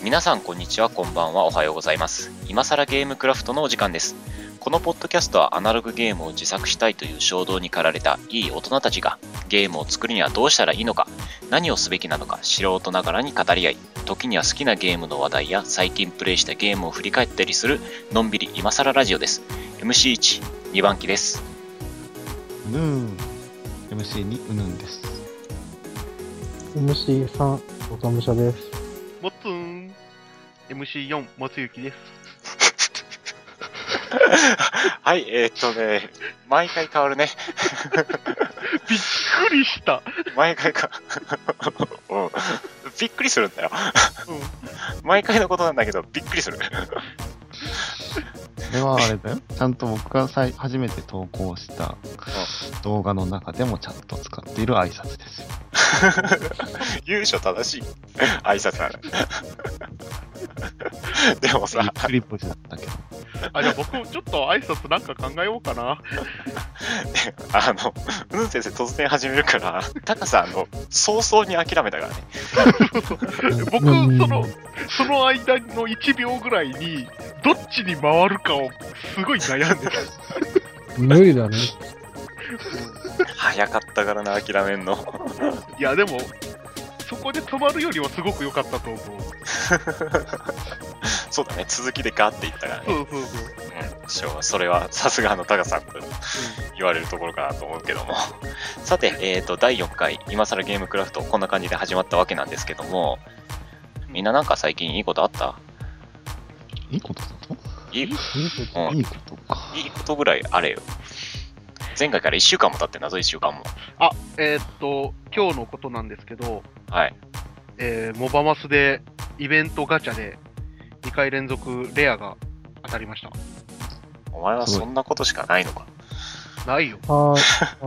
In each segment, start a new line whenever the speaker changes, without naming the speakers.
皆さんこんにちは、こんばんは、おはようございます。今更ゲームクラフトのお時間です。このポッドキャストはアナログゲームを自作したいという衝動に駆られたいい大人たちがゲームを作るにはどうしたらいいのか、何をすべきなのか素人ながらに語り合い、時には好きなゲームの話題や最近プレイしたゲームを振り返ったりするのんびり今更ラジオです。 MC1、2番機です。
MC2 うぬんです。
MC3 岡武者です。
もっつん MC4 もつゆきです。
はい、毎回変わるね。
びっくりした。
毎回か、うん、びっくりするんだよ。毎回のことなんだけど、びっくりする。
これはあれだよ。ちゃんと僕が初めて投稿した動画の中でもちゃんと使っている挨拶ですよ。
優勝正しい挨拶なの。でもさ、
クリップだったけど。
じゃあ僕ちょっと挨拶なんか考えようかな。
うぬん先生突然始めるから、タカさん早々に諦めたからね。
僕その間の1秒ぐらいにどっちに回るかをすごい悩んでる。
無理だね。
早かったからな、諦めんの。
いやでもそこで止まるよりはすごく良かったと思う。
そうだね、続きでガーっていったからね。
そう。
それはさすがタカさんと言われるところかなと思うけども。さて、第4回今更ゲームクラフト、こんな感じで始まったわけなんですけども、みんななんか最近いいことあった？
いいことだと？
いい
ことか。
いいことぐらいあれよ。前回から1週間も経ってんだぞ、1週間も。
今日のことなんですけど、
はい。
モバマスでイベントガチャで2回連続レアが当たりました。
お前はそんなことしかないのか。
ないよ。
はい、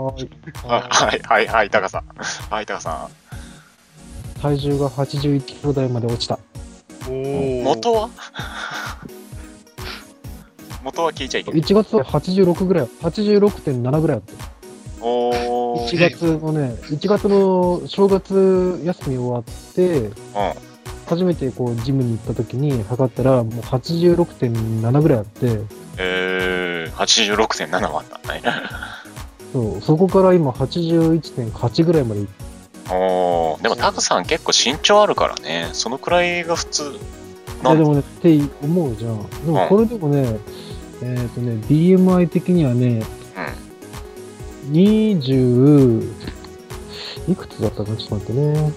タカさん。はい、タカさん。
体重が81キロ台まで落ちた。
元は元は聞いちゃいけない。
1月は86ぐらい、86.7 ぐらいあった。1月の正月休み終わって、初めてこうジムに行った時に測ったらもう 86.7 ぐらいあって、
86.7 もあったんだね。
そこから今 81.8 ぐらいまでいって。
でもタカさん結構身長あるからね、そのくらいが普通。
いやでもねって思うじゃん。でもこれでもね、BMI 的にはね、20いくつだったかちょっと待ってね。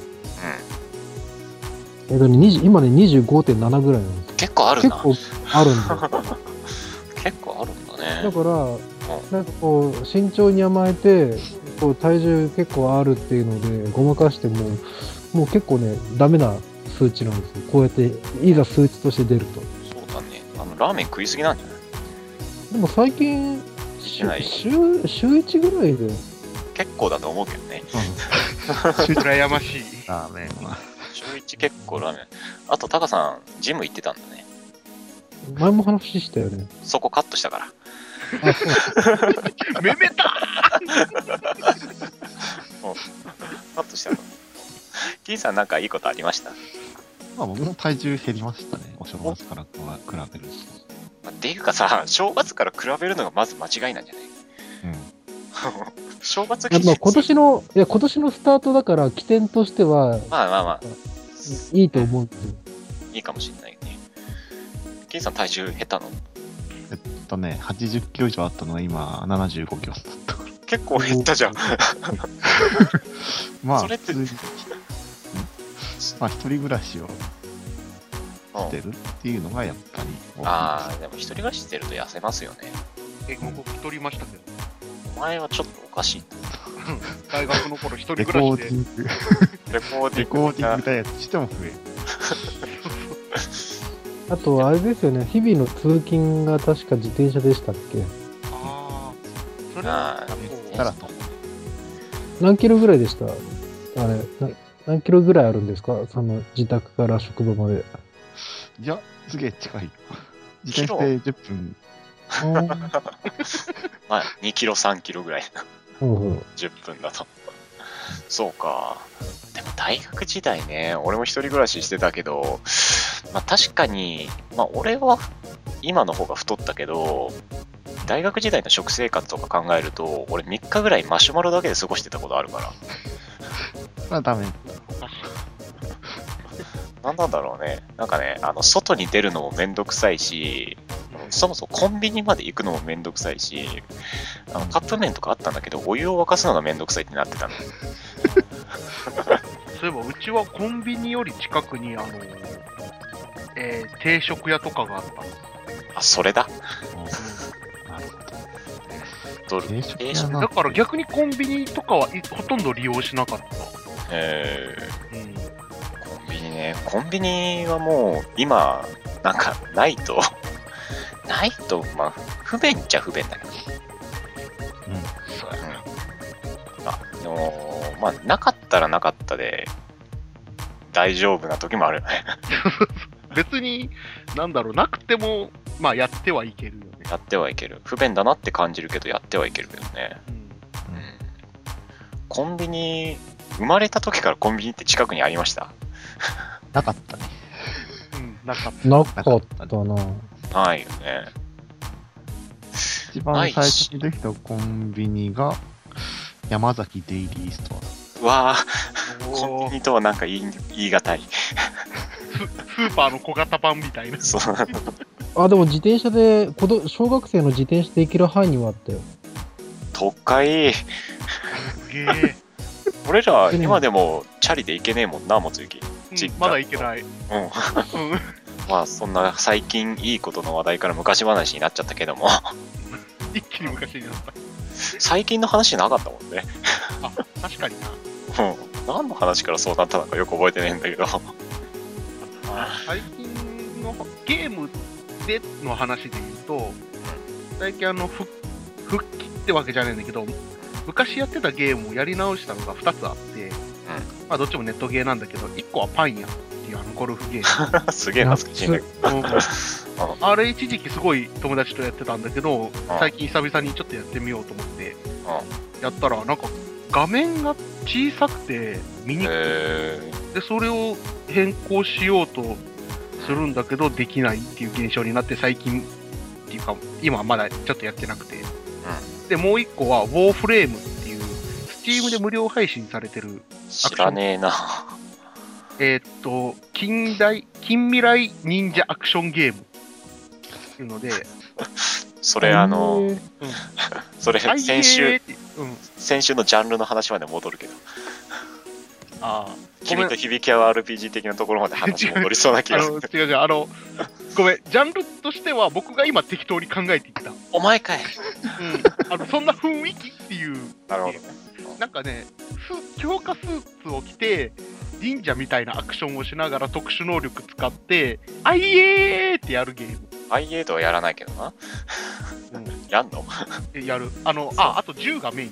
今ね 25.7 ぐらいなんです。
結構あるな。
結構あるんだ。
結構あるんだね。
だからなんかこう身長に甘えてこう体重結構あるっていうのでごまかしてもう結構ねダメな数値なんですよ。こうやっていざ数値として出ると。
そうだね。ラーメン食いすぎなんじゃない？
でも最近週1ぐらいで
結構だと思うけどね。
羨ましい。
ラーメンは
週1結構ラーメン。あとタカさんジム行ってたんだね。
前も話したよね。
そこカットしたから。
めめた
カットしたの。キーさんなんかいいことありました？
僕の体重減りましたね。お正月から比べると。
っていうかさ、正月から比べるのがまず間違いなんじゃない？正月期
今年のスタートだから起点としては
まあ
いいと思うんですよ。
いいかもしれないよね。キーさん体重減ったの
80キロ以上あったのが今75キロだったから。
結構減ったじゃん。
まあ
それって
一人暮らしをしてるっていうのがやっぱり大きいです。
でも一人暮らししてると痩せますよね。
僕太りましたけど。
お前はちょっとおかしい。
大学の頃一人暮らしで
レコーディング
みたいなやつしても増える。
あとあれですよね、日々の通勤が確か自転車でしたっけ？
それは
何キロぐらいでした？あれ何キロぐらいあるんですか？その自宅から職場まで。
いや、すげえ近い。自転車で10分。
まあ2キロ3キロぐらい。10分だと。そうか。でも大学時代ね、俺も一人暮らししてたけど、 まあ確かに、まあ俺は今の方が太ったけど、大学時代の食生活とか考えると、俺3日ぐらいマシュマロだけで過ごしてたことあるから。
まあダメ。
なんなんだろうね。なんかね、外に出るのもめんどくさいし、そもそもコンビニまで行くのもめんどくさいし、カップ麺とかあったんだけど、お湯を沸かすのがめんどくさいってなってたの。
そういえば、うちはコンビニより近くに、定食屋とかがあった。
あ、それだ。
なる
ど
ほど。定食屋
だ
な
から逆にコンビニとかはほとんど利用しなかった。
コンビニね。コンビニはもう、今、なんか、ないと、まあ、不便っちゃ不便だけど。
そうやね。
でも、まあ、なかったらなかったで、大丈夫な時もあるよね。
別に、なんだろう、なくても、まあ、やってはいけるよね。
やってはいける。不便だなって感じるけど、やってはいけるけどね。コンビニ、生まれた時からコンビニって近くにありました？
なかったね。
なかった。
なかったな。
ないよね。
一番最初にできたコンビニが山崎デイリーストア。
うわぁ、コンビニとはなんか言い難い。
スーパーの小型版みたいな。
そう。
あ、でも自転車で、小学生の自転車で行ける範囲にはあったよ。
都会。
すげえ。
俺ら、今でもチャリで行けねえもんな、もつゆき。
まだ行けない。
まあ、そんな最近いいことの話題から昔話になっちゃったけども。
一気に昔になった。
最近の話なかったもんね。
あ、確かにな。
何の話からそうなったのかよく覚えてねえんだけど。
最近のゲームでの話で言うと、最近復帰ってわけじゃないんだけど、昔やってたゲームをやり直したのが2つあって、まあどっちもネットゲーなんだけど、1個はパン屋っていうゴルフゲーム。
すげえ恥ずかしいね。
あれ一時期すごい友達とやってたんだけど、最近久々にちょっとやってみようと思ってやったら、なんか画面が小さくて見にくくて、でそれを変更しようとするんだけどできないっていう現象になって、最近っていうか今はまだちょっとやってなくて、でもう一個はウォーフレームっていう Steam で無料配信されてる
知らねえな。
近未来忍者アクションゲームっていうので、
それそれ先週のジャンルの話まで戻るけど、君と響き合う RPG 的なところまで話戻りそうな気がする。
違う、ごめん、ジャンルとしては僕が今適当に考えていった。
お前かい。
そんな雰囲気っていう。
なるほどね。
なんかね、強化スーツを着て、忍者みたいなアクションをしながら特殊能力使って、あいえーってやるゲーム。
あいえーとはやらないけどな。やんの？
やる。あと銃がメイン。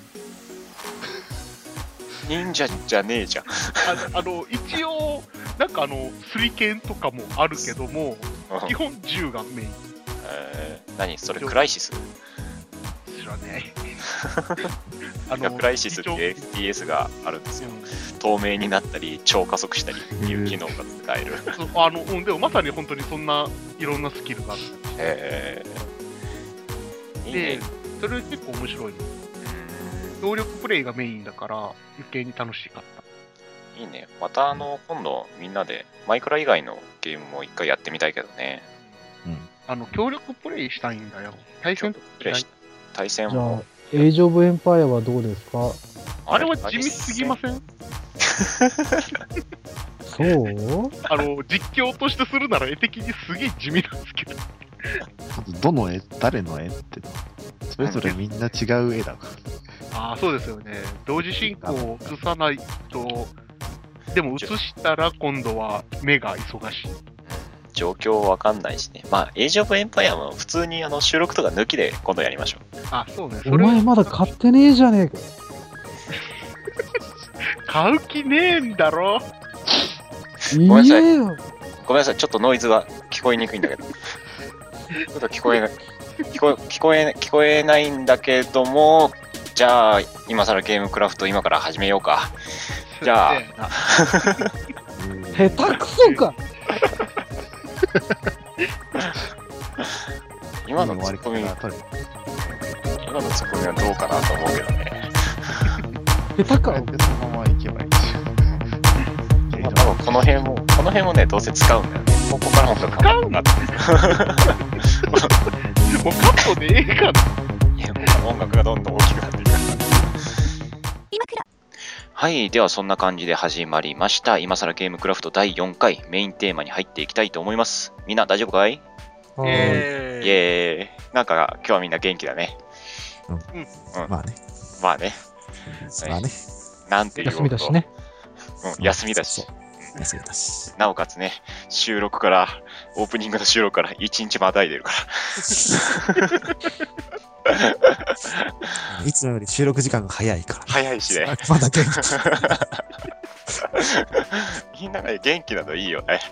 忍者じゃねえじゃん。
一応、なんかスリケンとかもあるけども、基本銃がメイン。
何それクライシス？
知らね
え。クライシスっていう FPS があるんですよ。透明になったり、超加速したりっていう機能が使える。
でもまさに本当にそんないろんなスキルがある。で、それ結構面白い。協力プレイがメインだから余計に楽しかった。
いいね。また今度みんなでマイクラ以外のゲームも一回やってみたいけどね。
協力プレイしたいんだよ。対戦
プレイしたい。対戦
じゃあ
も。
エイジオブエンパイアはどうですか？
あれは地味すぎません？
そう？
実況としてするなら絵的にすげえ地味なんですけど。
どの絵、誰の絵って、それぞれみんな違う絵だから。
そうですよね。同時進行を映さないと、でも映したら今度は目が忙しい。
状況わかんないしね。まあ、エイジオブエンパイアも普通に収録とか抜きで今度やりましょう。
そうね。
お前まだ買ってねえじゃねえか。
買う気ねえんだろ。
ごめんなさい。ごめんなさい。ちょっとノイズが聞こえにくいんだけど。ちょっと聞こえないんだけども、じゃあ、今更ゲームクラフト今から始めようか。じゃあ。
下手くそか。
今のツッコミはどうかなと思うけどね。
下手か。そのまま行けばいいし。
多分この辺もね、どうせ使うんだよね。ここからも使うんだって。
もうカットでええかな。
いや、ここから音楽がどんどん大きくなっていくから。はい、ではそんな感じで始まりました。今更ゲームクラフト第4回メインテーマに入っていきたいと思います。みんな大丈夫かい？イエーイ。なんか今日はみんな元気だね。
まあね。
まあね。なんていう
休みだしね。
休みだし。
休みだし。
なおかつね、オープニングの収録から1日またいでるから。
いつもより収録時間が早いから。
早いしね。
まだ元気。
みんなが元気なのいいよね。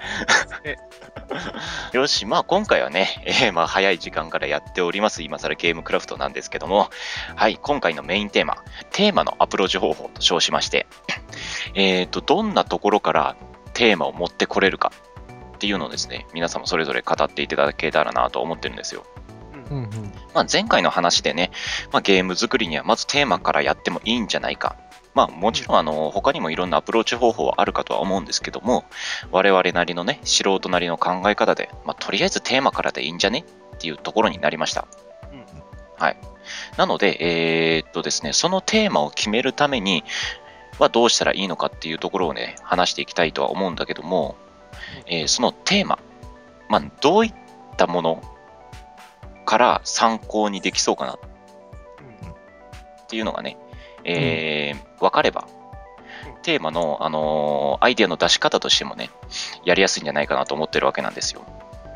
よし、まあ今回はね、早い時間からやっております今更ゲームクラフトなんですけども、はい、今回のメインテーマのアプローチ方法と称しまして、どんなところからテーマを持ってこれるかっていうのをですね、皆さんもそれぞれ語っていただけたらなと思ってるんですよ。まあ、前回の話でね、ゲーム作りにはまずテーマからやってもいいんじゃないか。もちろん他にもいろんなアプローチ方法はあるかとは思うんですけども、我々なりのね、素人なりの考え方で、とりあえずテーマからでいいんじゃねっていうところになりました。はい。なので、ですね、そのテーマを決めるためにはどうしたらいいのかっていうところをね、話していきたいとは思うんだけども、そのテーマ、どういったものから参考にできそうかなっていうのがね、分かれば、テーマの、アイデアの出し方としてもね、やりやすいんじゃないかなと思ってるわけなんですよ。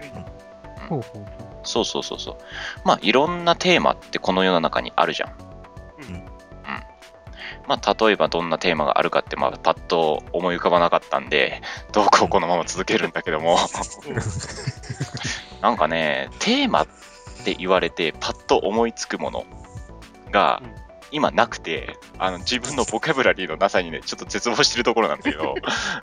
そう。いろんなテーマってこの世の中にあるじゃん。例えばどんなテーマがあるかって、パッと思い浮かばなかったんで、どうこうこのまま続けるんだけども、なんかね、テーマって言われてパッと思いつくものが、今なくて、自分のボキャブラリーのなさにね、ちょっと絶望してるところなんだけど。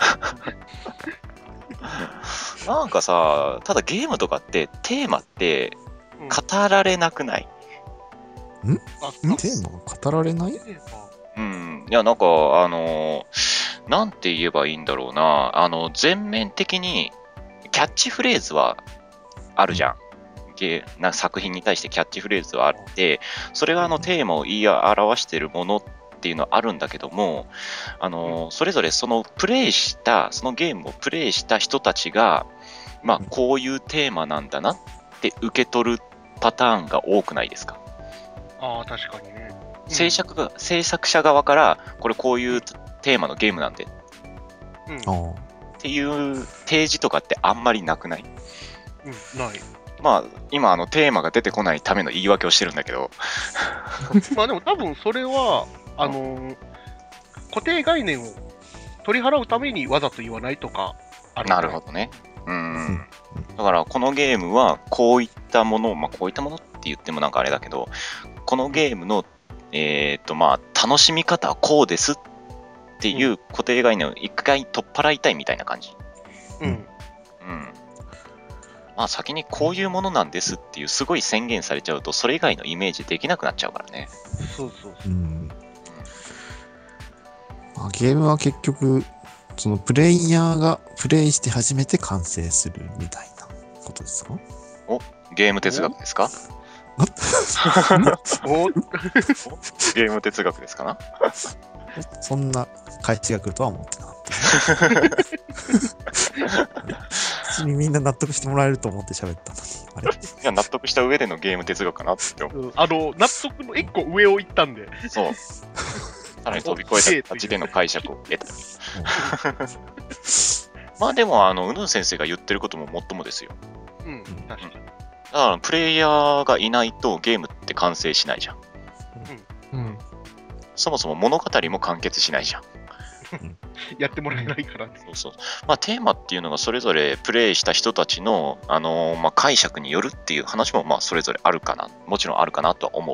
なんかさ、ただゲームとかってテーマって語られなくない？
テーマが語られない？
いや、なんか、なんて言えばいいんだろうな。全面的にキャッチフレーズはあるじゃん。作品に対してキャッチフレーズはあって、それがテーマを言い表しているものっていうのはあるんだけども、それぞれそのゲームをプレイした人たちが、こういうテーマなんだなって受け取るパターンが多くないですか？
ああ、確かにね。
制作者側から、こういうテーマのゲームなんで、っていう提示とかってあんまりなくない？
ない。
今テーマが出てこないための言い訳をしてるんだけど
でも多分それは固定概念を取り払うためにわざと言わないとかある。
なるほどね。だからこのゲームはこういったもの、こういったものって言ってもなんかあれだけど、このゲームの楽しみ方はこうですっていう固定概念を一回取っ払いたいみたいな感じ。先にこういうものなんですっていうすごい宣言されちゃうと、それ以外のイメージできなくなっちゃうからね。
ゲームは結局、そのプレイヤーがプレイして初めて完成するみたいなことですか？
ゲーム哲学ですか？ゲーム哲学ですかな？
そんな返しが来るとは思ってなかった。普通にみんな納得してもらえると思って喋ったのに。
いや、納得した上でのゲーム哲学かなって思う。
納得の一個上を行ったんで。
そう。さらに飛び越えた形での解釈を得た。でも、うぬん先生が言ってることももっともですよ。
確かに。
だからプレイヤーがいないとゲームって完成しないじゃん。そもそも物語も完結しないじゃん。
やってもらえないからね。
テーマっていうのがそれぞれプレイした人たちの、解釈によるっていう話もそれぞれあるかな。もちろんあるかなとは思う。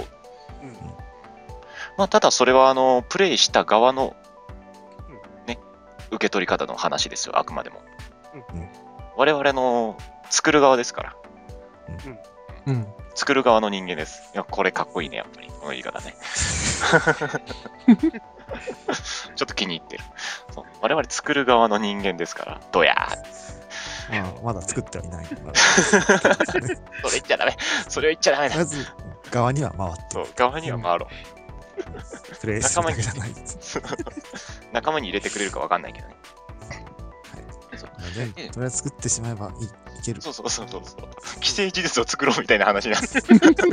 ただそれはプレイした側の、ね、受け取り方の話ですよ、あくまでも。我々の作る側ですから。
うん。
作る側の人間です。いや、これかっこいいね、やっぱり。この言い方ね。ちょっと気に入ってる。そう、我々作る側の人間ですから、どやー。
まあ、まだ作ってはいないから。
それ言っちゃダメ。それを言っちゃダメだ。
まず、側には回って
そう、側には回ろう。
プレイするだけじゃない。
仲間に入れてくれるか分かんないけどね。
とりあえず作ってしまえばいける。
そう。既成事実を作ろうみたいな話なんです。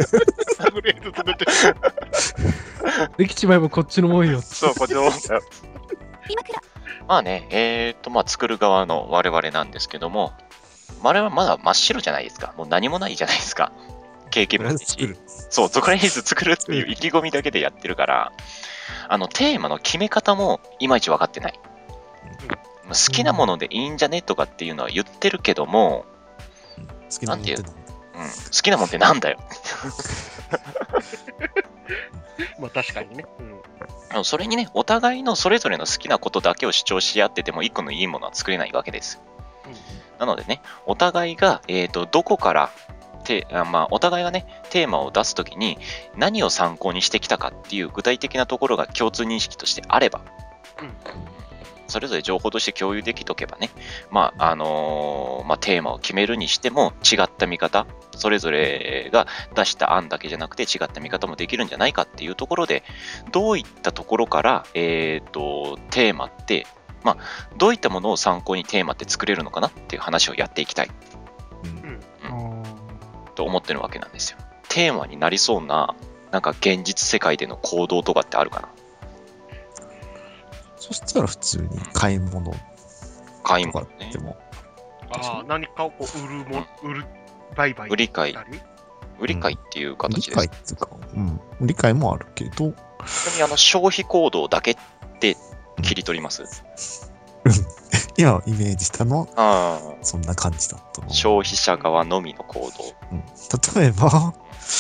できちまえばこっちのもんよ。
そう、こっちのもんだよ。まあね、作る側の我々なんですけども、我々はまだ真っ白じゃないですか。もう何もないじゃないですか。経験もないし。そう、とりあえず作るっていう意気込みだけでやってるから、テーマの決め方もいまいち分かってない。好きなものでいいんじゃねとかっていうのは言ってるけども、
好きなものって
好きなものってなんだよ。
まあ確かにね。
それにね、お互いのそれぞれの好きなことだけを主張し合ってても一個のいいものは作れないわけです。なのでね、お互いが、どこからお互いがね、テーマを出すときに何を参考にしてきたかっていう具体的なところが共通認識としてあれば、それぞれ情報として共有できとけばね、テーマを決めるにしても違った見方、それぞれが出した案だけじゃなくて違った見方もできるんじゃないかっていうところで、どういったところから、テーマって、どういったものを参考にテーマって作れるのかなっていう話をやっていきたい、と思ってるわけなんですよ。テーマになりそうな、なんか現実世界での行動とかってあるかな？
そしたら普通に買い物とかでも。
何かをこう売る、売買。
売り買いっていう形です。
売り買いっていうか、売り買いもあるけど。
ちなみに消費行動だけって切り取ります？
今イメージしたのはそんな感じだったの。
消費者側のみの行動。
例えば、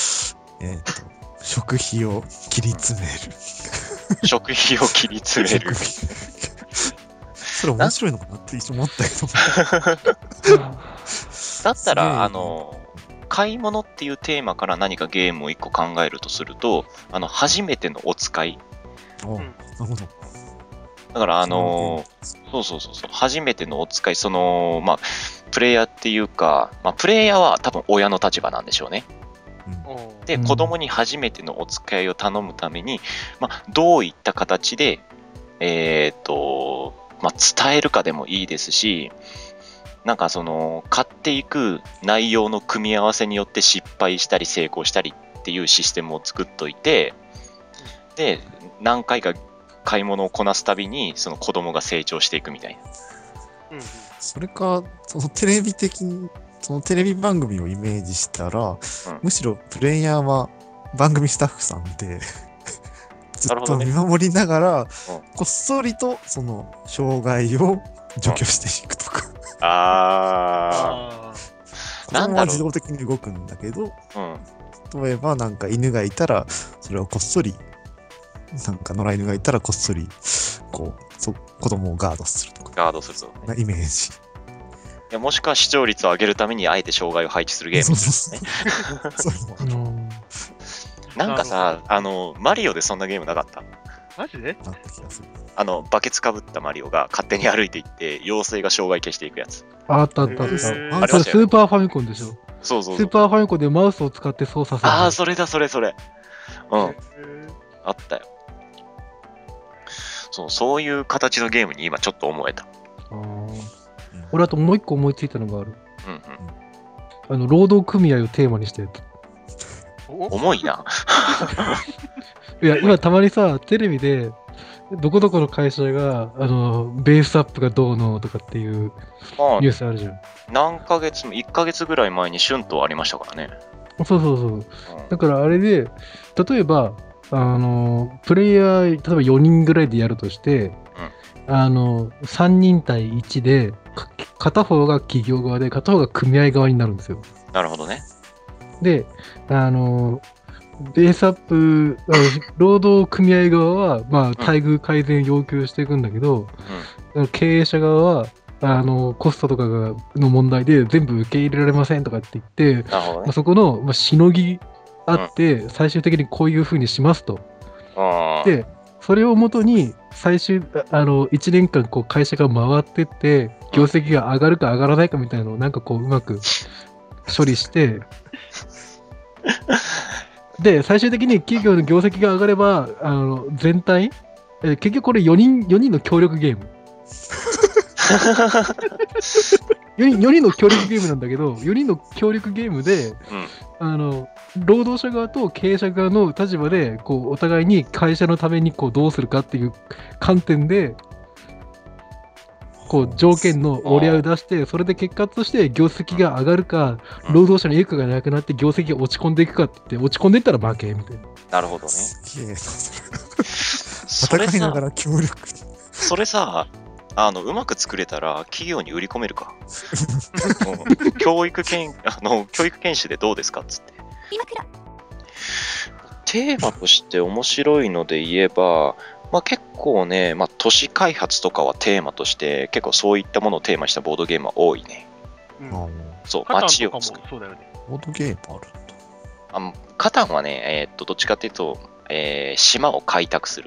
食費を切り詰める。
食費を切り詰める。
それ面白いのかなって一瞬思ったけど。
だったら、買い物っていうテーマから何かゲームを一個考えるとすると、初めてのお使い。
なるほど。
だから、初めてのお使い、プレイヤーっていうか、プレイヤーは多分親の立場なんでしょうね。で、子供に初めてのお使いを頼むために、どういった形で、伝えるかでもいいですし、なんか買っていく内容の組み合わせによって失敗したり成功したりっていうシステムを作っといて、で、何回か買い物をこなすたびに、その子供が成長していくみたいな。
それか、テレビ番組をイメージしたら、むしろプレイヤーは番組スタッフさんでずっと見守りながら、こっそりとその障害を除去していくとか。子供は自動的に動くんだけど、例えばなんか犬がいたら、それをこっそり、なんか野良犬がいたらこっそり、子供をガードするとか。
ガードすると。
イメージ。
いや、もしくは視聴率を上げるためにあえて障害を配置するゲームですね。なんかさ、マリオでそんなゲームなかった？
マジで？
なった気がする。
バケツかぶったマリオが勝手に歩いていって、妖精が障害消していくやつ。
あった。それスーパーファミコンでしょ。
そう。
スーパーファミコンでマウスを使って操作する。
それだ、それ。あったよ。そういう形のゲームに今ちょっと思えた。
俺あともう一個思いついたのがある。労働組合をテーマにしたやつ。
重いな。
いや、今たまにさ、テレビで、どこどこの会社が、ベースアップがどうのとかっていうニュースあるじゃん。
1ヶ月ぐらい前に春闘ありましたからね。
そう。だからあれで、例えば、プレイヤー、例えば4人ぐらいでやるとして、3人対1で、片方が企業側で、片方が組合側になるんですよ。
なるほどね。
で、ベースアップ、労働組合側は、待遇改善を要求していくんだけど、経営者側は、 コストとかの問題で全部受け入れられませんとかって言って、
なるほどね。
そこの、しのぎあって、最終的にこういう風にしますと。で、それをもとに、1年間こう会社が回ってって、業績が上がるか上がらないかみたいなのをなんかこううまく処理して、で、最終的に企業の業績が上がれば、全体、結局これ4人の協力ゲーム。4人の協力ゲームなんだけど、4人の協力ゲームで、労働者側と経営者側の立場で、こう、お互いに会社のためにこうどうするかっていう観点で、こう、条件の折り合いを出して、それで結果として業績が上がるか、労働者の影響がなくなって業績が落ち込んでいくかって言って、落ち込んでいったら負けみたいな。
なるほどね。
すげえな、それ。戦いながら協力。
それさ、うまく作れたら企業に売り込めるか。教育研修でどうですかっつって。テーマとして面白いので言えば、結構ね、都市開発とかはテーマとして結構そういったものをテーマにしたボードゲームは多いね。そう、街を作る。
そうだよね。
ボードゲームあるんだ。
カタンはね、どっちかっていうと、島を開拓する。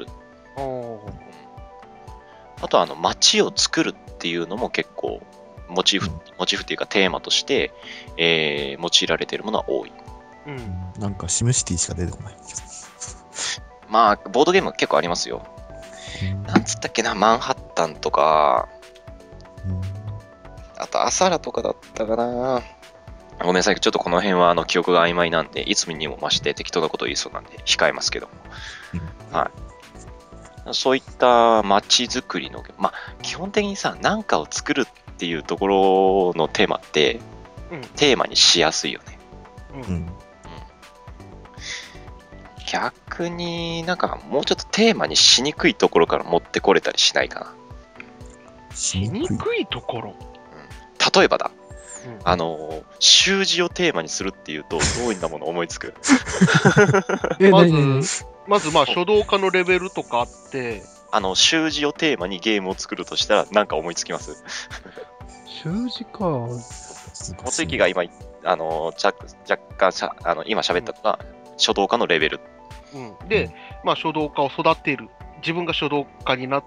あと街を作るっていうのも結構モチーフっていうかテーマとして、用いられているものは多い。
なんかシムシティしか出てこないけど。
ボードゲーム結構ありますよ。なんつったっけな、マンハッタンとか、あとアサラとかだったかな。ごめんなさい、ちょっとこの辺は記憶が曖昧なんで、いつにも増して適当なことを言いそうなんで控えますけども。はい。そういった街づくりの、基本的にさ、何かを作るっていうところのテーマって、テーマにしやすいよね。逆になんかもうちょっとテーマにしにくいところから持ってこれたりしないかな。
しにくいところ、
例えばだ、習字をテーマにするっていうと、どういったものを思いつく？
まず書道家のレベルとかあって、
習字をテーマにゲームを作るとしたら何か思いつきます？
習字か。
もついきが今、若干今喋ったのが書道家のレベル。
で、書道家を育てる。自分が書道家になって、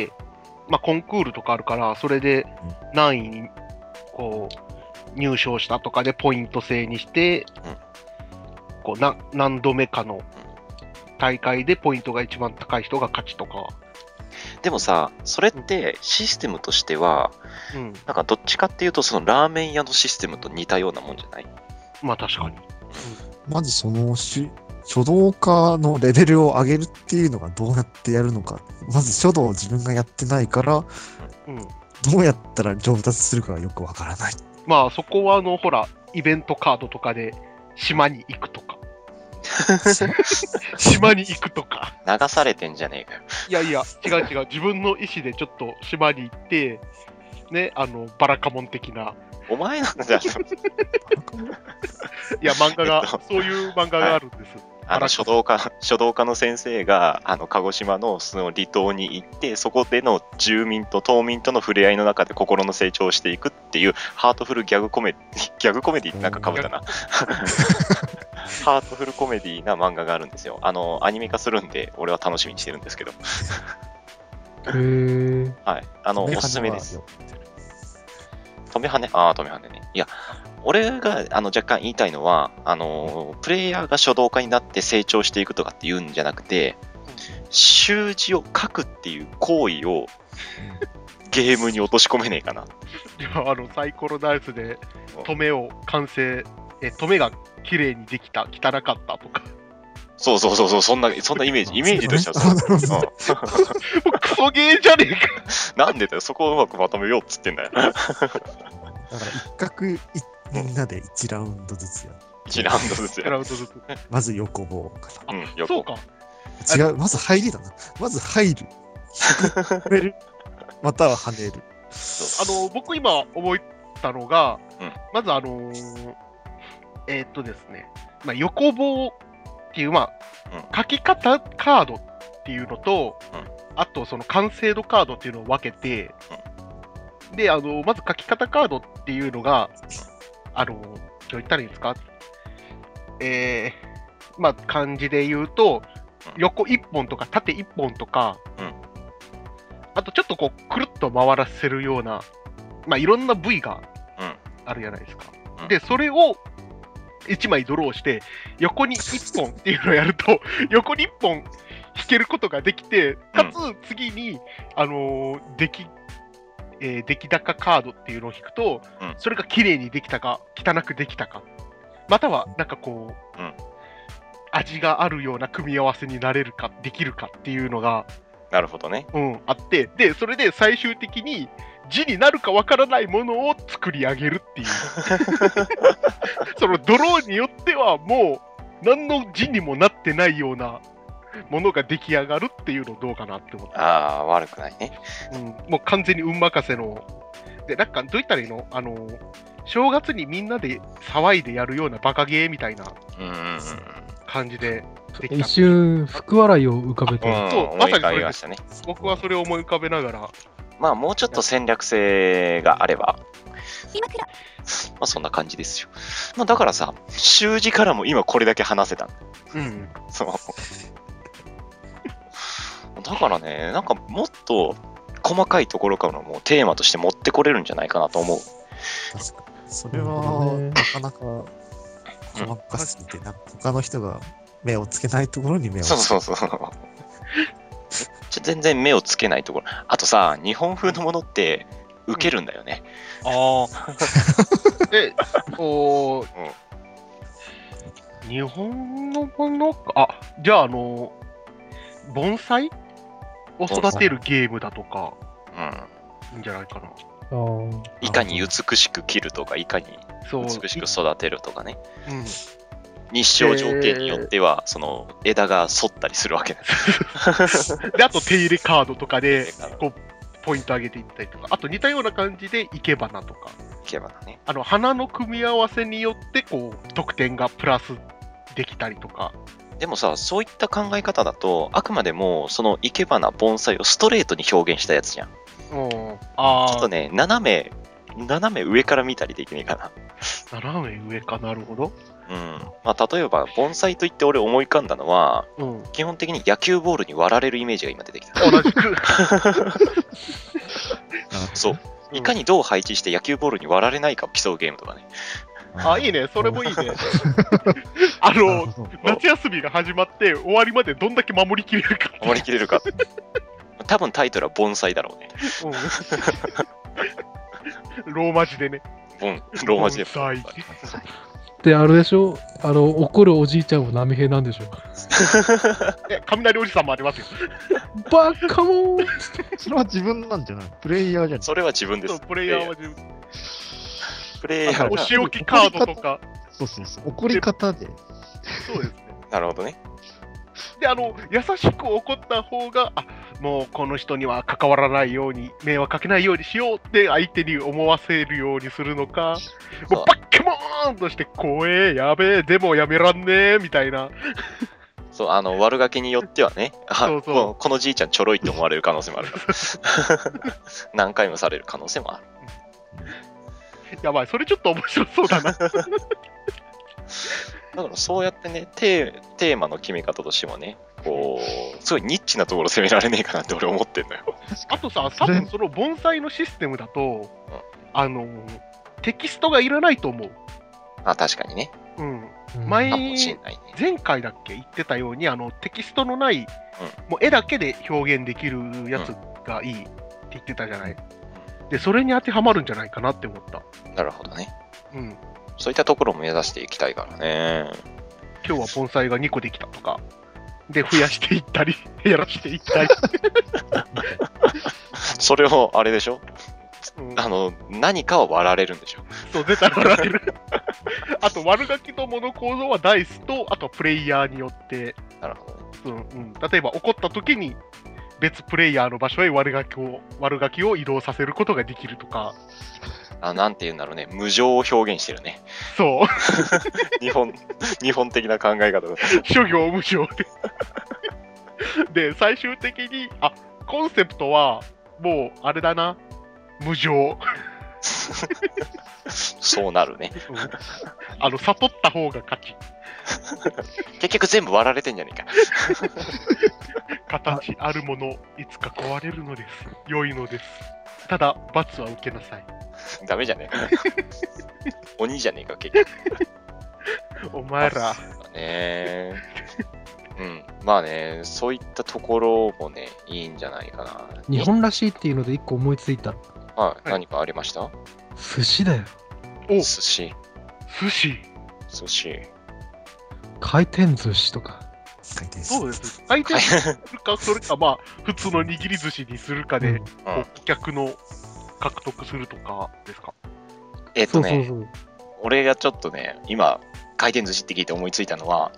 コンクールとかあるから、それで何位にこう入賞したとかでポイント制にして、こう何度目かの大会でポイントが一番高い人が勝ちとか。
でもさ、それってシステムとしては、なんかどっちかっていうとそのラーメン屋のシステムと似たようなもんじゃない？
確かに。
まずその書道家のレベルを上げるっていうのがどうやってやるのか。まず書道を自分がやってないから、どうやったら上達するかがよくわからない。
そこはほら、イベントカードとかで島に行くとか。島に行くとか。
流されてんじゃねえかよ。
いや、違う。自分の意思でちょっと島に行って、ね、バラカモン的な。
お前なんだよ。
いや、漫画が、そういう漫画があるんです。
書道家の先生が鹿児島のその離島に行って、そこでの住民と島民との触れ合いの中で心の成長をしていくっていうハートフルギャグコメディってなんかかぶったな。ハートフルコメディな漫画があるんですよ。アニメ化するんで、俺は楽しみにしてるんですけど。はい。おすすめです。止めはねね。いや、俺が若干言いたいのは、プレイヤーが書道家になって成長していくとかって言うんじゃなくて、習字を書くっていう行為をゲームに落とし込めねえかな。
いや、サイコロダイスで止めを完成、止めが綺麗にできた、汚かったとか。
そう、そんなイメージとしてはそう。
クソゲーじゃねえか。
なんでだよ、そこをうまくまとめようっつってんだよ。だから
一角みんなで1ラウンドずつやる。
1ラウンドずつやる。
まず横棒から。
そうか。
違う、まず入りだな。まず入る。跳べる。または跳ねる。
僕今思ったのが、まずですね、横棒っていう、書き方カードっていうのと、あとその完成度カードっていうのを分けて、 で、まず書き方カードっていうのが、どう言ったらいいんですか？まあ、漢字で言うと、横1本とか縦1本とか、あとちょっとこう、くるっと回らせるような、まあ、いろんな部位があるじゃないですか。で、それを1枚ドローして、横に1本っていうのをやると、横に1本引けることができて、かつ次に、出来高カードっていうのを引くと、それが綺麗にできたか、汚くできたか、またはなんかこう、味があるような組み合わせになれるか、できるかっていうのが、
なるほどね。
あって、で、それで最終的に字になるかわからないものを作り上げるっていう。そのドローによってはもう何の字にもなってないようなものが出来上がるっていうのどうかなって思って。
ああ、悪くないね。
もう完全に運任せの。で、なんかどう言ったらいいの？正月にみんなで騒いでやるようなバカゲーみたいな感じで。
一瞬、福笑いを浮かべて、
まさにそれでしたね。
僕はそれを思い浮かべながら。
まあ、もうちょっと戦略性があれば、まあ、そんな感じですよ。まあ、だからさ、習字からも今これだけ話せた。そう。だからね、なんかもっと細かいところからもテーマとして持ってこれるんじゃないかなと思う。
確かに。それは、なかなか細かすぎて、なんか他の人が目をつけないところに目をつける。
そう。全然目をつけないところ。あとさ、日本風のものって受けるんだよね。
で、日本のものか。じゃあ、盆栽を育てるゲームだとか、いいんじゃないかな。
いかに美しく切るとか、いかに美しく育てるとかね。日照条件によっては、その枝が反ったりするわけです。
で、あと手入れカードとかで、こう、ポイント上げていったりとか、あと似たような感じで、生け花とか。
生け花ね。
花の組み合わせによって、こう、得点がプラスできたりとか。
でもさ、そういった考え方だと、あくまでも、その生け花、盆栽をストレートに表現したやつじゃん。ちょっとね、斜め上から見たりできないかな。
斜め上か、なるほど。
まあ、例えば、盆栽といって俺思い浮かんだのは、基本的に野球ボールに割られるイメージが今出てきた。
同じく。
そう。いかにどう配置して野球ボールに割られないかを競うゲームとかね。
いいね。それもいいね。夏休みが始まって終わりまでどんだけ守りきれるか。
守りきれるか。多分タイトルは盆栽だろうね。
ローマ字でね。
ローマ字で。
盆栽。
で、あれでしょ、怒るおじいちゃんは波平なんでしょ。
雷おじさんもありますよ。
バカモン。
それは自分なんじゃない？プレイヤーじゃない？
それは自分です。
プレイヤーは自分。
プレイヤー
お仕置きカードとか。
そう。怒り方で。
そうですね。
なるほどね。
で、優しく怒った方が、もうこの人には関わらないように、迷惑かけないようにしようって相手に思わせるようにするのか、もうバッケモーンとして怖え、やべえ、でもやめらんねえ、みたいな。
そう、悪ガキによってはね、このじいちゃんちょろいって思われる可能性もあるから。何回もされる可能性もある。
やばい、それちょっと面白そうだな。
だからそうやってね、テーマの決め方としてもね、こう、すごいニッチなところ攻められねえかなって俺思ってんのよ。
あとさ、多分その盆栽のシステムだと、テキストがいらないと思う。
確かにね。
前回だっけ言ってたように、テキストのない、もう絵だけで表現できるやつがいいって言ってたじゃない。で、それに当てはまるんじゃないかなって思った。
なるほどね。そういったところも目指していきたいからね。
今日は盆栽が2個できたとか、で、増やしていったり、やらしていったり。
それを、あれでしょ、何かを割られるんでしょ。
そう、絶対割られる。あと、悪ガキのモノ構造はダイスと、あとプレイヤーによって、
なるほどね。
例えば怒った時に、別プレイヤーの場所へ悪ガキを移動させることができるとか。
なんて言うんだろうね、無情を表現してるね。
そう。
日本的な考え方だ。
諸行無常で。で、最終的に、コンセプトは、もう、あれだな。 無情。
そうなるね。
悟った方が勝ち。
結局全部割られてんじゃねえか。
形あるもの、いつか壊れるのです。良いのです。ただ、罰は受けなさい。
ダメじゃねえか。鬼じゃねえか、結局。
お前ら。
ねうん。まあね、そういったところもね、いいんじゃないかな。
日本らしいっていうので一個思いついた。
はい、何かありました？
寿司だよ。
寿司。
寿司。
寿司。
回転寿司とか。
そうです。回転寿司するか、それか、まあ、普通の握り寿司にするかで、顧客の獲得するとかですか？
そう
俺がちょっとね、今、回転寿司って聞いて思いついたのは、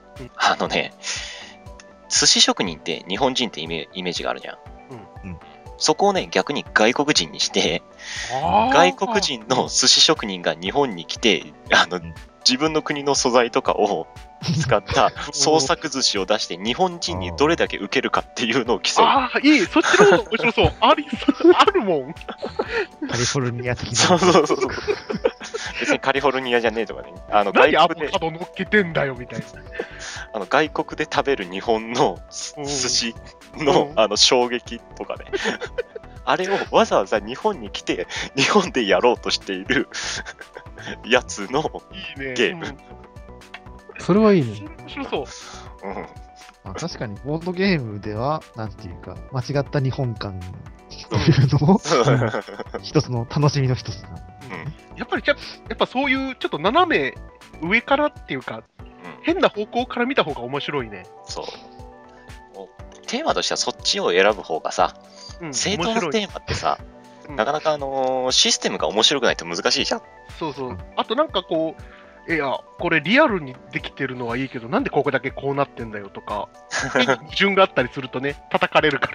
寿司職人って日本人ってイメージがあるじゃん。そこをね、逆に外国人にして、外国人の寿司職人が日本に来て、自分の国の素材とかを使った創作寿司を出して日本人にどれだけ受けるかっていうのを競う。
ああ、いい、そっちの方が面白そう。あるもん。
カリフォルニア的な。
そう。別にカリフォルニアじゃねえとかね。
何アボカド乗っけてんだよみたい
な。外国で食べる日本の寿司の衝撃とかね。あれをわざわざ日本に来て、日本でやろうとしているやつのゲーム。
それはいいね。
面白そう。
確かにボードゲームでは、なんていうか、間違った日本観というのも、一つの楽しみの一つな。
やっぱそういうちょっと斜め上からっていうか、変な方向から見た方が面白いね。
そう。テーマとしてはそっちを選ぶ方がさ、正当なテーマってさ、なかなかシステムが面白くないと難しいじゃん。
そう。あとなんかこう、いや、これリアルにできてるのはいいけど、なんでここだけこうなってんだよとか、矛盾があったりするとね、叩かれるから。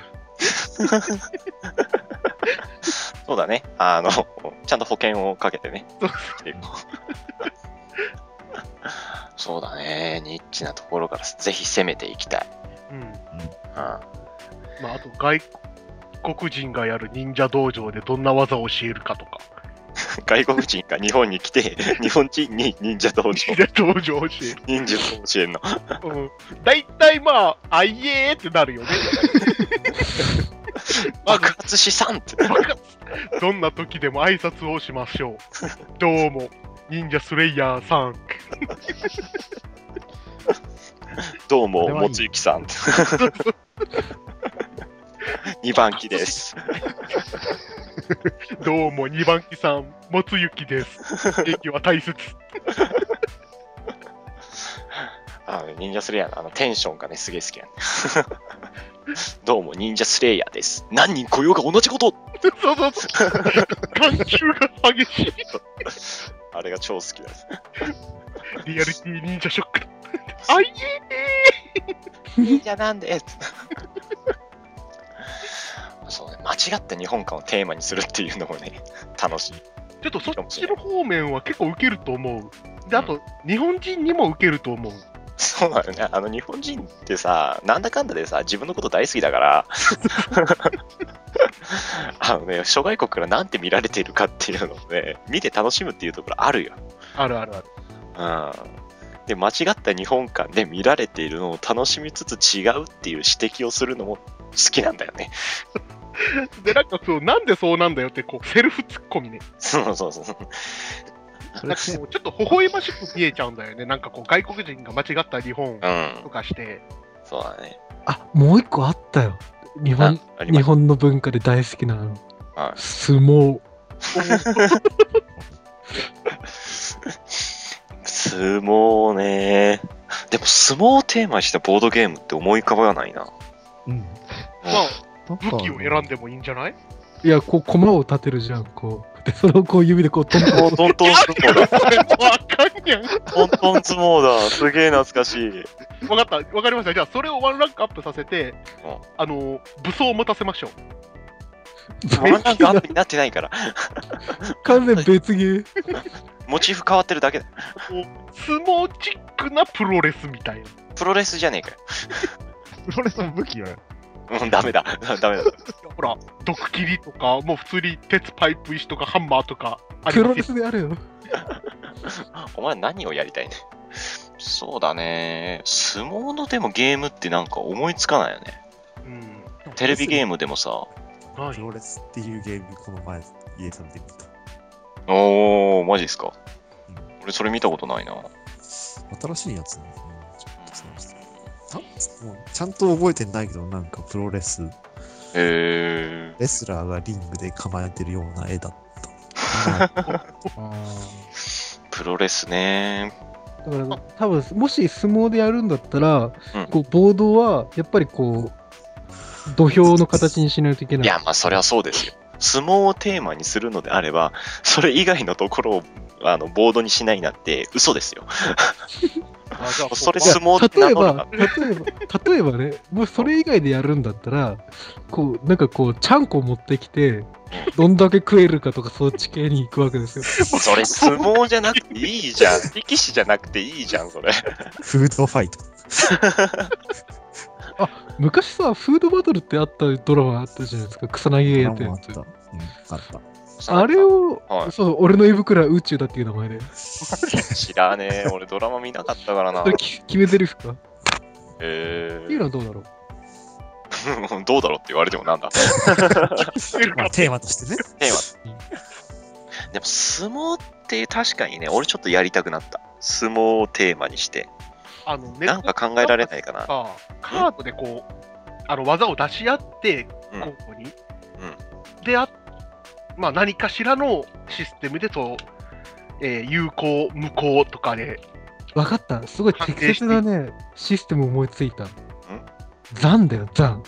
そうだね。ちゃんと保険をかけてね。そうだね。ニッチなところからぜひ攻めていきたい。
まあ、あと外国人がやる忍者道場でどんな技を教えるかとか。
外国人が日本に来て、日本人に忍者道場教える。忍者教えるの。
大体まあ、あいえーってなるよね。
爆発資産って。
どんな時でも挨拶をしましょう。どうも、忍者スレイヤーさん。
どうも、もつゆきさん。2番機です。
どうも、2番機さん、もつゆきです。駅は大切。
忍者スレイヤーのテンションがね、すげえ好きやね。どうも、忍者スレイヤーです。何人来ようが同じこと。
そう。眼球が激しい。
あれが超好きです。
リアリティ忍者ショック。あい
えー忍者なんです。そうね、間違った日本観をテーマにするっていうのもね、楽しい。
ちょっとそっちの方面は結構ウケると思う。で、あと、日本人にもウケると思う。
そうなのね。日本人ってさ、なんだかんだでさ、自分のこと大好きだから、諸外国からなんて見られているかっていうのをね、見て楽しむっていうところあるよ。
ある。
で、間違った日本観で見られているのを楽しみつつ違うっていう指摘をするのも好きなんだよね。
で、なんかなんでそうなんだよって、セルフツッコミね。
そう。
なんかちょっと微笑ましく見えちゃうんだよね。なんか外国人が間違った日本とかして。
そうだね。
もう一個あったよ。日本の文化で大好きなの。相撲。
相撲ね。でも相撲をテーマにしたボードゲームって思い浮かばないな。
まあ、武器を選んでもいいんじゃない？
いや、駒を立てるじゃん、で、それを指でトントン
相撲だ。
それもわかんやん。
トントン相撲だ。すげえ懐かしい。
わかりました。じゃあ、それをワンランクアップさせて、武装を持たせましょう。
ワンランクアップになってないから。
完全別ゲー。
モチーフ変わってるだけだ。
相撲チックなプロレスみたいな。
プロレスじゃねえかよ。
プロレスの武器は
ダメだ。
ほら、毒切りとか、もう普通に鉄パイプ石とかハンマーとかあり
プロレ
ますよ。
スであるよ。
お前何をやりたいね。そうだね。相撲のでもゲームってなんか思いつかないよね。
うん。
テレビゲームでもさ。
はい
プロレスっていうゲーム、この前、家さんで見た。
おー、マジですか。
うん
俺それ見たことないな。
新しいやつね。ちょっと探してもうちゃんと覚えてないけど、なんかプロレス、
レ
レスラーがリングで構えてるような絵だった。
プロレスね。
だから多分もし相撲でやるんだったら、
うん
こうボードはやっぱりこう土俵の形にしないといけない。
いや、まあそりゃそうですよ。相撲をテーマにするのであれば、それ以外のところをボードにしないなんて嘘ですよ。
あじゃあ
それ相撲って名乗るか。
例えばね、もしそれ以外でやるんだったら、こうなんかこうちゃんこ持ってきて、どんだけ食えるかとかそっち系に行くわけですよ。
それ相撲じゃなくていいじゃん。力士じゃなくていいじゃん、それ。
フードファイト。
昔さ、フードバトルってあったドラマあったじゃないですか、草薙がやったやつ。
あった。うん、あった。
あれを、
はい
そう、俺の胃袋は宇宙だっていう名前で。
知らねえ。俺ドラマ見なかったからな
それ。決め台詞か。っていうのはどうだろう。
どうだろうって言われてもなんだ。
まあ、テーマとしてね。
テーマ。でも相撲って確かにね、俺ちょっとやりたくなった。相撲をテーマにして。なんか考えられないかな。
カードでこう、技を出し合って、
うん
交互に。で、まあ何かしらのシステムで有効、無効とかで。
わかった。すごい適切なね、システム思いついた。残だよ、残。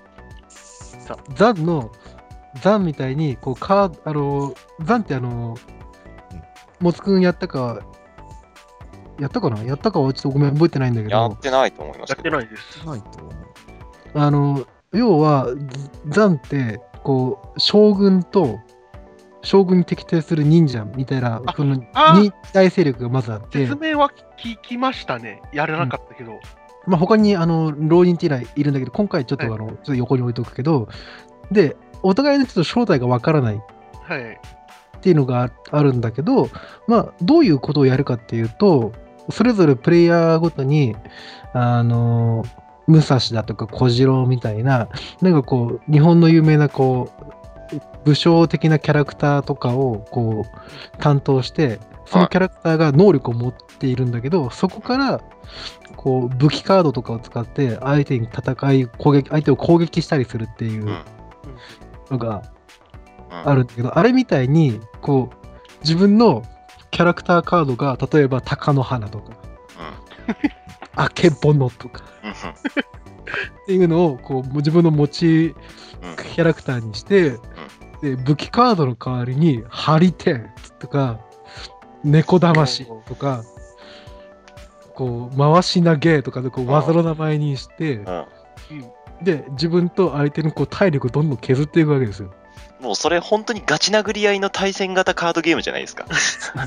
残みたいに、こう、残ってもつくんやったかなやったかはちょっとごめん、覚えてないんだけど。
やってないと思います
やっ
けど。
てないです。
ないと思う。
要は、残って、こう、将軍に敵対する忍者みたいな、この二大勢力がまずあって。
説明は聞きましたね。やらなかったけど。
まあ、他に浪人っていうのはいるんだけど、今回ちょっとちょっと横に置いとくけど、で、お互いのちょっと正体がわからない
はい。
っていうのがあるんだけど、まあ、どういうことをやるかっていうと、それぞれプレイヤーごとに、武蔵だとか小次郎みたいな、なんかこう、日本の有名なこう、武将的なキャラクターとかをこう、担当して、そのキャラクターが能力を持っているんだけど、そこから、こう、武器カードとかを使って相手を攻撃したりするっていうのがあるんだけど、あれみたいに、こう、自分のキャラクターカードが、例えば鷹の花とか、あけぼのとか、っていうのを、こう、自分の持ちキャラクターにして、で、武器カードの代わりに、ハリテンとか、猫魂とか、こう、回し投げとかで、こう、技の名前にして、で、自分と相手のこう体力をどんどん削っていくわけですよ。
もうそれ本当にガチ殴り合いの対戦型カードゲームじゃないですか。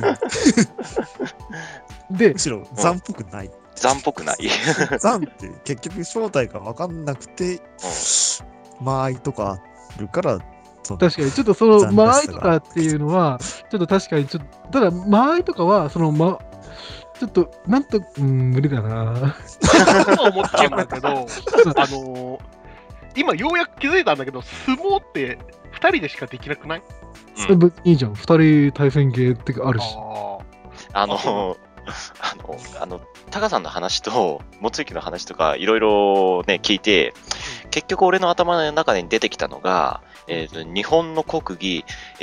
で、
むしろ残っぽくない。
残っぽくない。
残って結局正体が分かんなくて、間合いとかあるから、
確かに、ちょっとその間合いとかっていうのは、ちょっと確かに、ただ間合いとかは、ちょっと、無理だな。
思っちゃうんだけど、今ようやく気づいたんだけど、相撲って2人でしかできなくない？
いいじゃん、2人対戦ゲーってあるし。
タカさんの話と、もつゆきの話とか、いろいろね、聞いて、結局俺の頭の中に出てきたのが、日本の国技、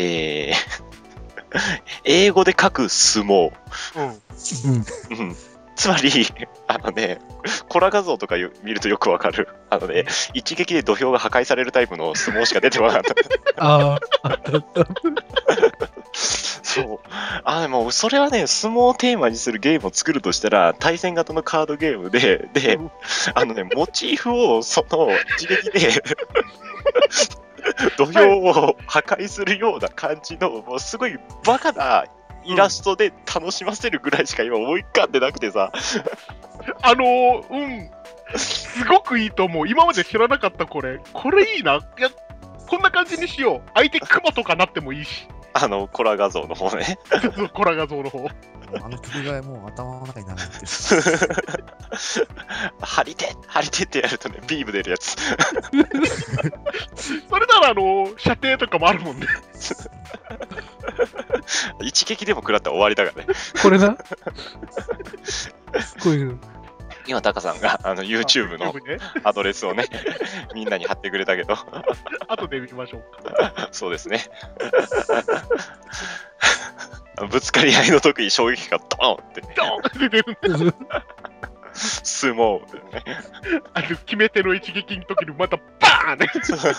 英語で書く相撲。つまり、コラ画像とか見るとよくわかる。一撃で土俵が破壊されるタイプの相撲しか出てこなかった。そう。でも、それはね、相撲をテーマにするゲームを作るとしたら、対戦型のカードゲームで、モチーフをその一撃で、土俵を破壊するような感じの、もうすごいバカなイラストで楽しませるぐらいしか今思い浮かんでなくてさ。
すごくいいと思う。今まで知らなかったこれいいな。 こんな感じにしよう。相手クマとかなってもいいし。
コラ画像の方ね。
コラ画像の方。
プリがもう頭の中に流れてる。
張り手ってやるとね、ビーム出るやつ。
それなら射程とかもあるもんね。
一撃でも食らったら終わりだからね。
これな。こういう。
今、タカさんがYouTube のアドレスをね、みんなに貼ってくれたけど。
後で見ましょう
か。そうですね。ぶつかり合いの時に衝撃がドーンって。
ドーンって出るんです。
相撲、ね。
決め手の一撃の時にまたバーンね。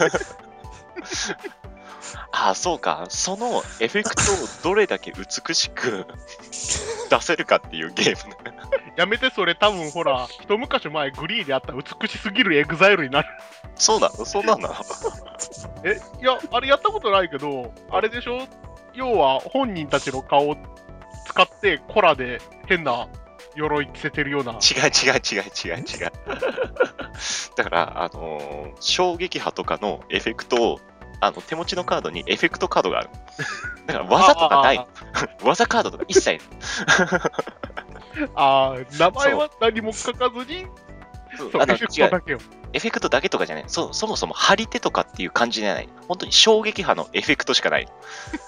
ああ、そうか。そのエフェクトをどれだけ美しく出せるかっていうゲーム。
やめて、それ多分ほら、一昔前グリーであった美しすぎるエグザイルになる。
そうなの？そんなんなの？
いや、あれやったことないけど、あれでしょ？要は本人たちの顔を使ってコラで変な鎧着せてるような。違う。
だから、衝撃波とかのエフェクトを、手持ちのカードにエフェクトカードがある。だから技とかない。技カードとか一切ない。
名前は何も書かずに、エフェクトだけを。
エフェクトだけとかじゃない。そもそも張り手とかっていう感じじゃない。本当に衝撃波のエフェクトしかない。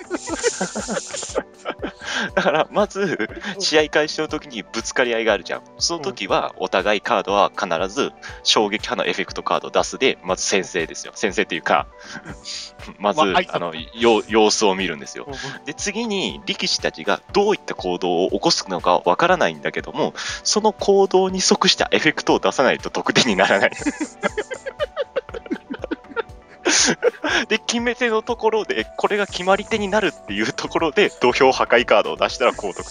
だから、まず、試合開始の時にぶつかり合いがあるじゃん。その時は、お互いカードは必ず衝撃波のエフェクトカードを出すで、まず先制ですよ。先制っていうか、まず、様子を見るんですよ。で、次に、力士たちがどういった行動を起こすのかわからないんだけども、その行動に即したエフェクトを出さないと得点にならない。で、決め手のところで、これが決まり手になるっていうところで、土俵破壊カードを出したら高得です。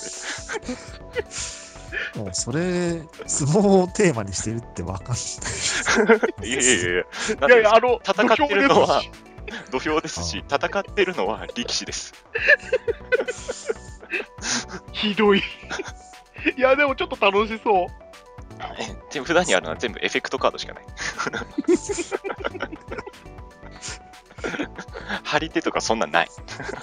もうそれ、相撲をテーマにしてるって分かんない。
いや、戦ってるのは土俵ですし、戦ってるのは力士です。
ひどい。いや、でもちょっと楽しそう。
普段にあるのは全部エフェクトカードしかない。張り手とかそんなんない。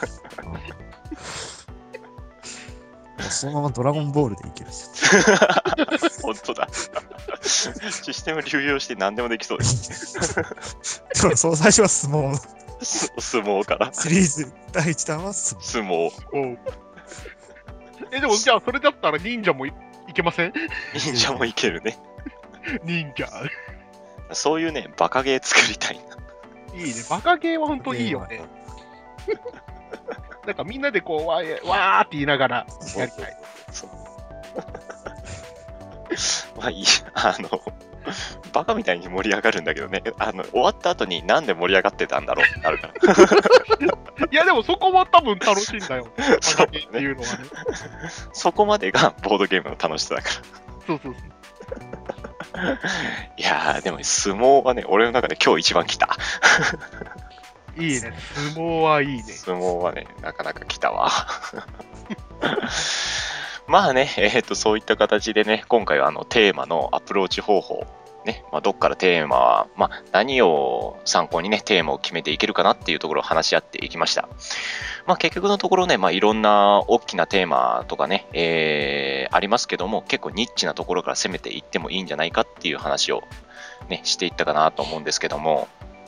そのままドラゴンボールでいけるし。
本当だ。システム流用して何でもできそうです。
そう、最初は相撲。
相撲から。
シリーズ第1弾は相
撲。
でもじゃあそれだったら忍者もいけません？
忍者もいけるね。
忍者。
そういうね、バカゲー作りたいな。
いいね、バカゲーはほんといいよね。なんかみんなでこう、わーって言いながらやりたい。
まあいい、バカみたいに盛り上がるんだけどね、終わった後になんで盛り上がってたんだろうってなるから。
いやでもそこも多分楽しいんだよ。バカゲーっていうのはね。
そこまでがボードゲームの楽しさだから。
そう。
いやー、でも相撲はね、俺の中で今日一番来た。
いいね、相撲はいいね。
相撲はね、なかなか来たわ。まあね、そういった形でね、今回はテーマのアプローチ方法、ね、どっからテーマは、何を参考にね、テーマを決めていけるかなっていうところを話し合っていきました。結局のところね、いろんな大きなテーマとかね、ありますけども、結構ニッチなところから攻めていってもいいんじゃないかっていう話をね、していったかなと思うんですけども、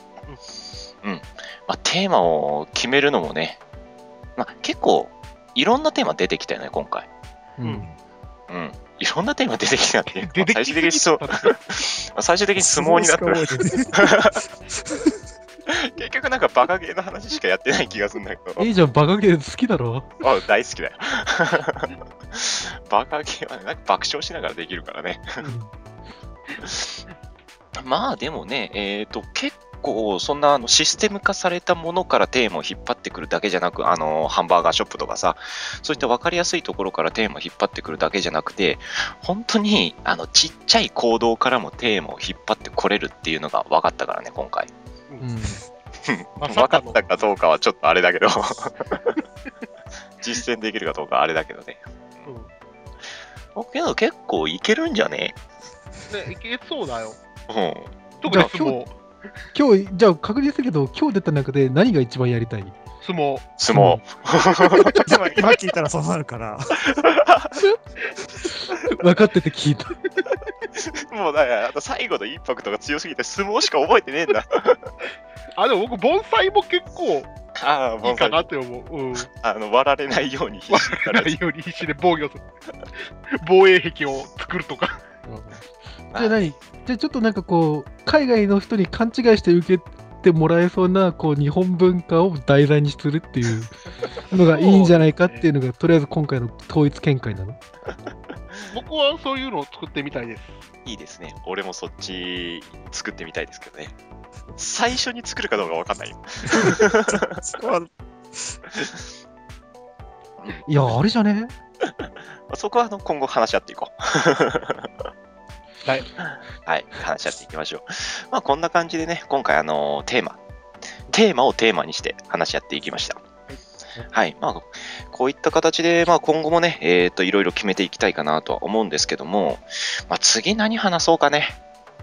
テーマを決めるのもね、結構いろんなテーマ出てきたよね、今回。いろんなテーマ出てきたっていう。最終的に相撲になった。結局なんかバカゲーの話しかやってない気がするんだけど。
いいじゃん、バカゲー好きだろ。
大好きだよ。バカゲーはね、なんか爆笑しながらできるからね。でもね、結構そんなシステム化されたものからテーマを引っ張ってくるだけじゃなく、ハンバーガーショップとかさ、そういった分かりやすいところからテーマを引っ張ってくるだけじゃなくて、本当にちっちゃい行動からもテーマを引っ張ってこれるっていうのが分かったからね、今回。分かったかどうかはちょっとあれだけど実践できるかどうかはあれだけどね。けど結構いけるんじゃね？
いけそうだよ。
特
に相撲。
今日、じゃあ確認するけど、今日出た中で何が一番やりたい？
相撲。
相撲。
今聞いたらそうなるから。
分かってて聞いた。
もうだから、最後のインパクトが強すぎて相撲しか覚えてねえんだ。
あ、でも僕、盆栽も結構
ああ、
いいかなって思う。うん。
割られないように必死
割られないように必死で防御する。防衛壁を作るとか。
じゃあ何？じゃあちょっとなんかこう、海外の人に勘違いして受けてもらえそうな、こう、日本文化を題材にするっていうのがいいんじゃないかっていうのが、とりあえず今回の統一見解なの。
僕はそういうのを作ってみたいです。
いいですね。俺もそっち作ってみたいですけどね。最初に作るかどうかわかんないよ。
そこは、
いや、あれじゃね？
そこは今後話し合っていこう。
はい。
はい、話し合っていきましょう。まあこんな感じでね、今回テーマをテーマにして話し合っていきました。はい、まあこういった形で、まあ今後もね、いろいろ決めていきたいかなとは思うんですけども、まあ次何話そうかね。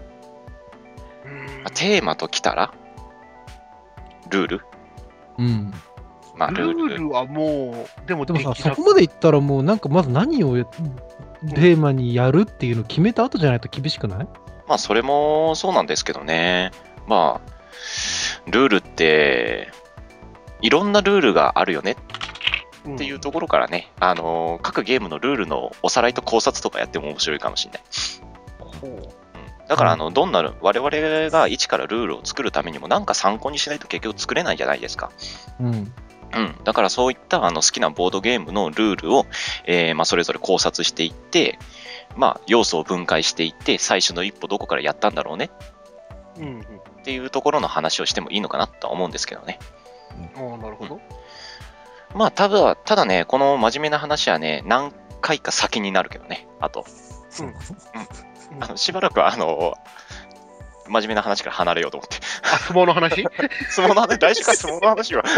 まあ、テーマときたらルール？
うん。
まあ
ルールはもう、でも
さ、そこまでいったらもうなんかまず何をテーマにやるっていうのを決めた後じゃないと厳しくない？
まあそれもそうなんですけどね。まあルールっていろんなルールがあるよねっていうところからね、各ゲームのルールのおさらいと考察とかやっても面白いかもしれない。だからどんな我々が一からルールを作るためにもなんか参考にしないと結局作れないじゃないですか。だからそういった好きなボードゲームのルールを、まあ、それぞれ考察していって、まあ、要素を分解していって最初の一歩どこからやったんだろうね、っていうところの話をしてもいいのかなとは思うんですけどね。
なるほど。
まあただね、この真面目な話はね何回か先になるけどね。あと、しばらくは真面目な話から離れようと思って。
あ、相撲の話？
相撲の話、来週から相撲の話は。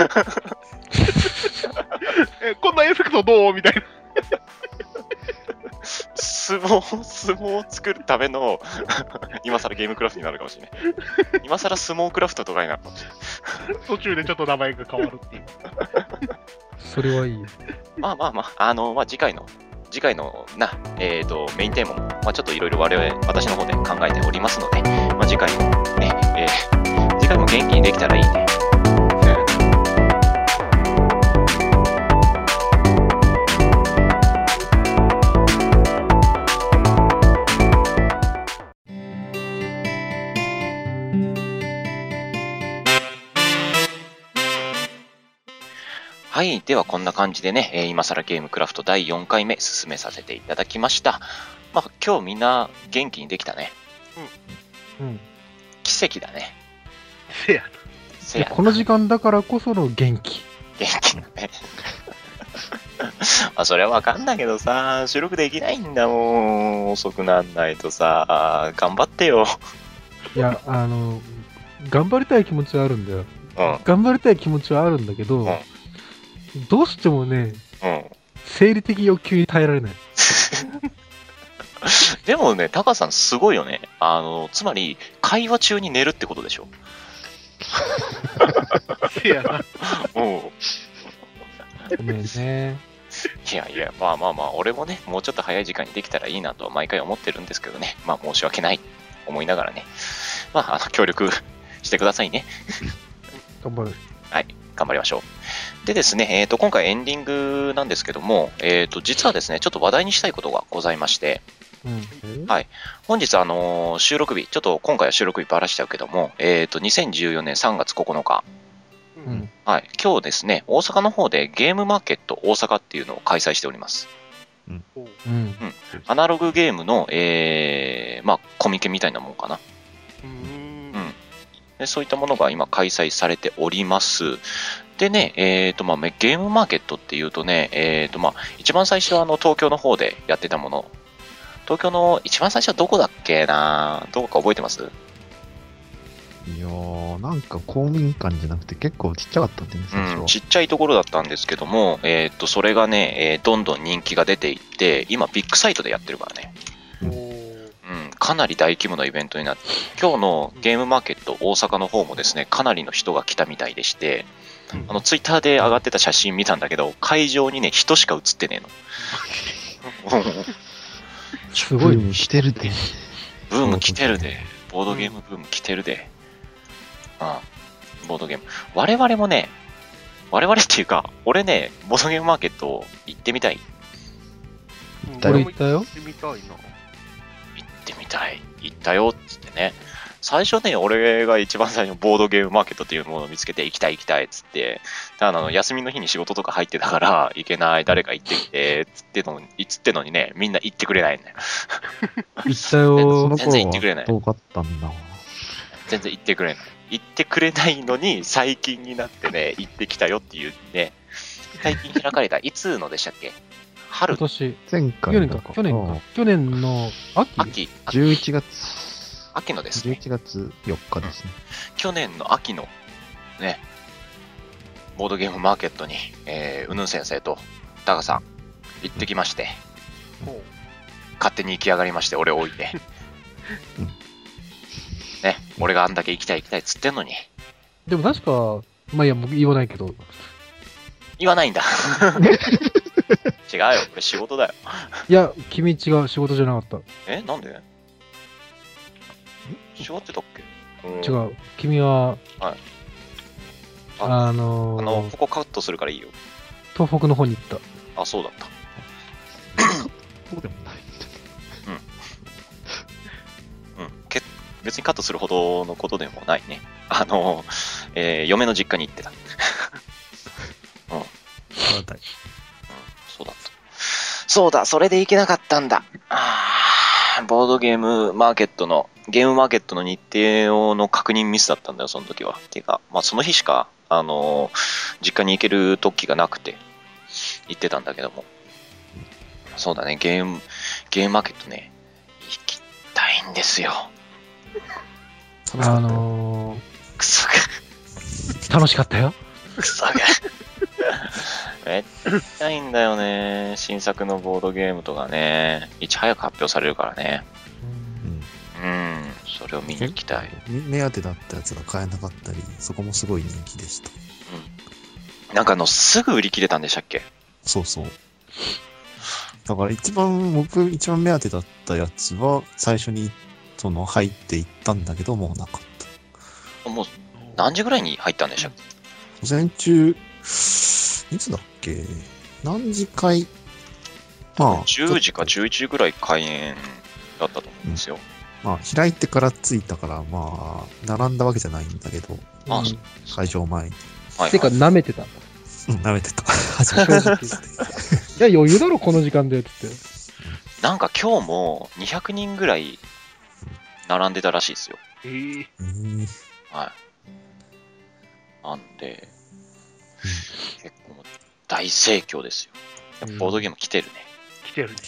こんなエフェクトどうみたいな。
相撲を作るための今更ゲームクラフトになるかもしれない。今更相撲クラフトとかになるかもしれない。
途中でちょっと名前が変わるっていう。そ
れはいいよ。
まあ次回のメインテーマも、まあ、ちょっといろいろ私の方で考えておりますので、まあ、次回もね、次回も元気にできたらいいね。はい。では、こんな感じでね、今更ゲームクラフト第4回目進めさせていただきました。まあ、今日みんな元気にできたね。奇跡だね。
せや。
この時間だからこその元気。
元気だね。まあ、それはわかんないけどさ、収録できないんだもん。遅くなんないとさ、頑張ってよ。
いや、頑張りたい気持ちはあるんだよ。頑張りたい気持ちはあるんだけど、どうしてもね、生理的欲求に耐えられない。
でもね、タカさんすごいよね。つまり、会話中に寝るってことでしょ。
せやな。
ごめんね。
いや、まあ、俺もね、もうちょっと早い時間にできたらいいなとは毎回思ってるんですけどね。まあ、申し訳ない思いながらね。まあ、協力してくださいね。
頑張る。
はい、頑張りましょう。でですね、今回エンディングなんですけども、実はですね、ちょっと話題にしたいことがございまして、はい、本日収録日、ちょっと今回は収録日ばらしちゃうけども、2014年3月9日、はい、今日ですね、大阪の方でゲームマーケット大阪っていうのを開催しております。アナログゲームの、まあ、コミケみたいなもんかな。でそういったものが今開催されております。でね、まあ、ゲームマーケットっていうとね、まあ、一番最初は東京の方でやってたもの。東京の一番最初はどこだっけな？どこか覚えてます？
いやー、なんか公民館じゃなくて結構ちっちゃかったんでね、最初は。
ちっちゃいところだったんですけども、それがね、どんどん人気が出ていって、今ビッグサイトでやってるからね。 かなり大規模なイベントになって、今日のゲームマーケット大阪の方もですね、かなりの人が来たみたいでして、ツイッターで上がってた写真見たんだけど、会場にね、人しか映ってねえの。
すごいね。
来てるで。
ブーム来てるで。ボードゲームブーム来てるで。ボードゲーム。我々もね、我々っていうか、俺ね、ボードゲームマーケット行ってみたい。
俺行ったよ。
行ってみたいな。
行ってみたい。行ったよっつってね。最初ね、俺が一番最初ボードゲームマーケットっていうものを見つけて行きたいっつって、ただ休みの日に仕事とか入ってたから行けない、誰か行ってきて、つってのにね、みんな行ってくれないんだよ。
行ったよ。
全然行ってくれない。
遠かったんだ。
全然行ってくれない。行ってくれないのに最近になってね、行ってきたよっていうね、最近開かれた、いつのでしたっけ？春？
今年。
前回
去年か。去年の
秋。
11月。
秋のですね。
11月4日ですね。
去年の秋のね、ボードゲームマーケットに、うぬん先生とタカさん行ってきまして、勝手に行き上がりまして、俺を置いて。ね、俺があんだけ行きたいっつってんのに。
でも確か、まあいや、僕言わないけど。
言わないんだ。違うよ、これ仕事だよ。
いや、君違う、仕事じゃなかった。
なんで？違ってたっけ？
違う。君は、
はい。ここカットするからいいよ。
東北の方に行った。
あ、そうだった。
そうでもない。
別にカットするほどのことでもないね。嫁の実家に行ってた。そうだった。そうだ、それで行けなかったんだ。ボードゲームマーケットの日程の確認ミスだったんだよ、その時は。てか、まあその日しか、実家に行ける時がなくて、行ってたんだけども。そうだね、ゲームマーケットね、行きたいんですよ。
クソが。楽しかったよ。
クソが。めっちゃ行きたいんだよね。新作のボードゲームとかね、いち早く発表されるからね。それを見に行きたい。
目当てだったやつが買えなかったり、そこもすごい人気でした。
なんかすぐ売り切れたんでしたっけ？
そうそう。だから僕一番目当てだったやつは、最初に入っていったんだけど、もうなかった。
もう、何時ぐらいに入ったんでしたっけ？
午前中、いつだっけ？何時開？まあ、
10時か11時ぐらい開演だったと思うんですよ。
まあ、開いてから着いたから、まあ、並んだわけじゃないんだけど、会場前に。
てか、舐めてた。
舐めてた。
いや、余裕だろ、この時間で、って。
なんか今日も200人ぐらい並んでたらしいですよ。はい。なんで、結構大盛況ですよ。ボードゲーム来てるね。
来てるね。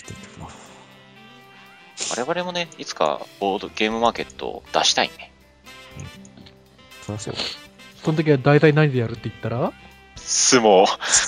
我々もね、いつかボードゲームマーケットを出したいね。
そりゃそう。
その時は大体何でやるって言ったら？
相撲。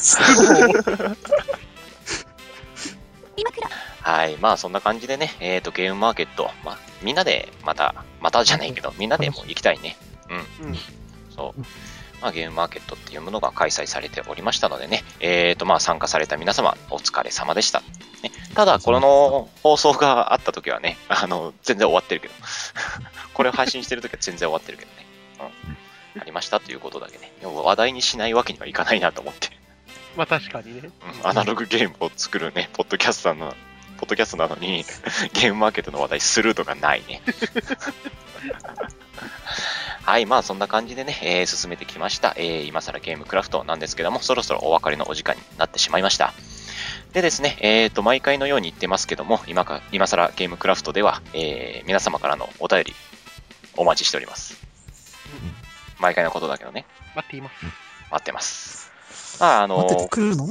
はい。まあ、そんな感じでね、ゲームマーケット、まあ、みんなでまたじゃないけど、みんなでも行きたいね。そう。まあ、ゲームマーケットっていうものが開催されておりましたのでね、まあ、参加された皆様、お疲れ様でした。ね、ただ、この放送があった時はね、全然終わってるけど、これを配信してる時は全然終わってるけどね。ありましたということだけね。でも話題にしないわけにはいかないなと思って。
まあ確かにね。
アナログゲームを作るね、ポッドキャストなのに、ゲームマーケットの話題するとかないね。はい、まあそんな感じでね、進めてきました。今更ゲームクラフトなんですけども、そろそろお別れのお時間になってしまいました。でですね、毎回のように言ってますけども、今更ゲームクラフトでは、皆様からのお便りお待ちしております。毎回のことだけどね。
待っています。
待ってます。
待っててくるの？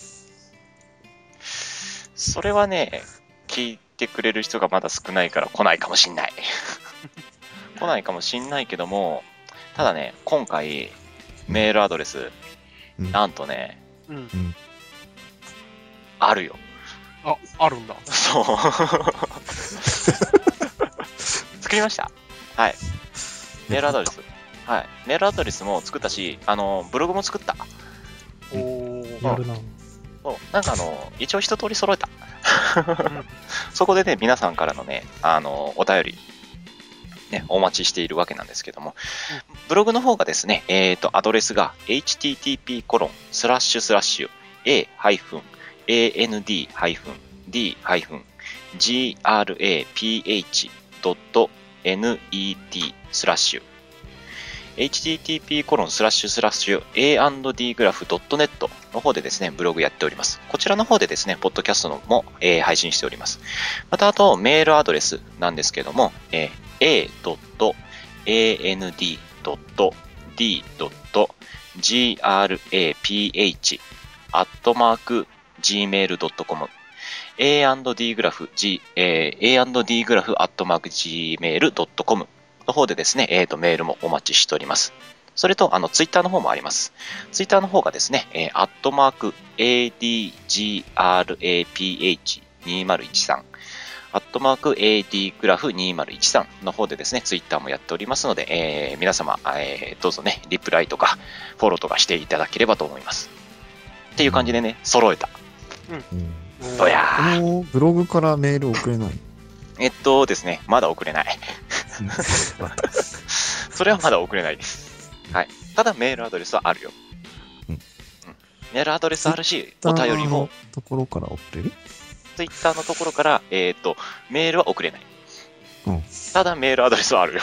それはね、聞いてくれる人がまだ少ないから来ないかもしんない。来ないかもしんないけども、ただね、今回、メールアドレス、なんとね、あるよ。
あるんだ。
そう。 りました。はい。メールアドレス。はい。メールアドレスも作ったし、ブログも作った。
おー、やるな。
そう、なんか一応一通り揃えた。そこでね、皆さんからのね、お便り、ね、お待ちしているわけなんですけども、ブログの方がですね、アドレスが http://a-d-graph.net の方でですね、ブログやっております。こちらの方でですね、ポッドキャストのも、配信しております。また、あと、メールアドレスなんですけども、a.and.d.graph@gmail.com a&dgraph@gmail.com の方でですね、メールもお待ちしております。それと、ツイッターの方もあります。ツイッターの方がですね、@adgraph2013 @adgraph2013 の方でですね、ツイッターもやっておりますので、皆様、どうぞね、リプライとか、フォローとかしていただければと思います。っていう感じでね、揃えた。どやー。
ブログからメール送れない？
ですね、まだ送れない。それはまだ送れないです。はい。ただメールアドレスはあるよ。メールアドレスあるし、お便りも。
ところから送れる？
ツイッターのところから、メールは送れない。ただメールアドレスはあるよ。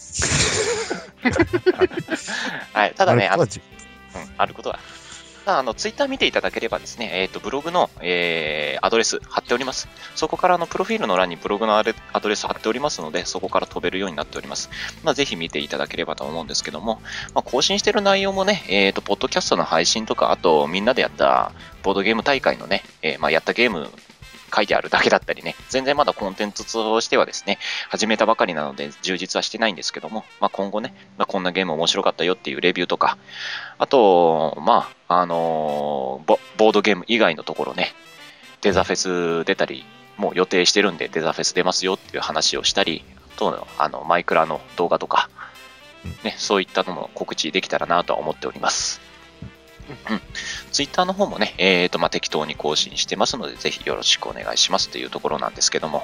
はい。ただね、あることは。ただツイッター見ていただければですね、ブログの、アドレス貼っております。そこからプロフィールの欄にブログのアドレス貼っておりますので、そこから飛べるようになっております。ぜひ見ていただければと思うんですけども、更新している内容もね、ポッドキャストの配信とか、あとみんなでやったボードゲーム大会のね、やったゲーム書いてあるだけだったりね、全然まだコンテンツとしてはですね、始めたばかりなので充実はしてないんですけども、今後ね、こんなゲーム面白かったよっていうレビューとか、あと、ボードゲーム以外のところね、デザフェス出たり、もう予定してるんでデザフェス出ますよっていう話をしたり、あと、マイクラの動画とか、ね、そういったのも告知できたらなとは思っております。ツイッターの方もね、適当に更新してますので、ぜひよろしくお願いしますというところなんですけども、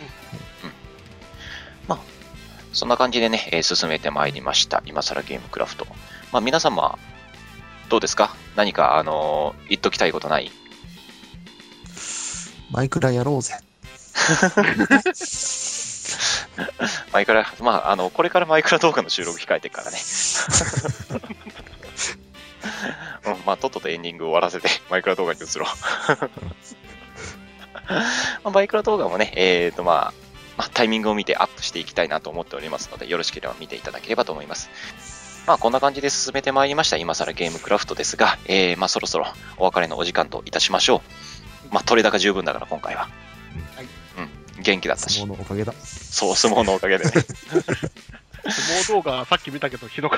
そんな感じでね、進めてまいりました。今更ゲームクラフト。皆様、どうですか？何か、言っときたいことない？
マイクラやろうぜ。
マイクラ、これからマイクラ動画の収録控えてるからね。とっととエンディング終わらせて、マイクラ動画に移ろう。マイクラ動画もね、タイミングを見てアップしていきたいなと思っておりますので、よろしければ見ていただければと思います。こんな感じで進めてまいりました、今更ゲームクラフトですが、そろそろお別れのお時間といたしましょう。取れ高十分だから、今回は。元気だったし。
相撲のおかげだ。
そう、相撲のおかげでね。
相撲動画さっき見たけどひどかった。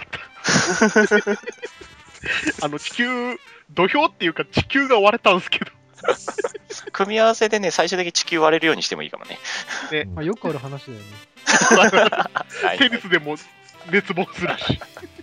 土俵っていうか地球が割れたんですけど。
組み合わせでね、最終的に地球割れるようにしてもいいかもね。
よくある話だよね。
テニスでも熱望するし。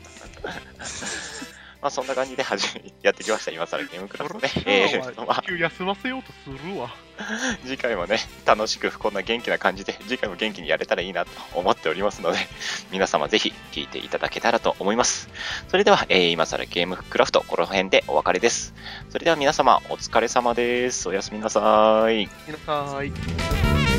そんな感じでやってきました、今更ゲームクラフトね。
地球休ませようとするわ。
次回もね、楽しくこんな元気な感じで、次回も元気にやれたらいいなと思っておりますので、皆様ぜひ聞いていただけたらと思います。それでは、今更ゲームクラフト、この辺でお別れです。それでは皆様、お疲れ様です。おやすみなさい。
おやすみなさい。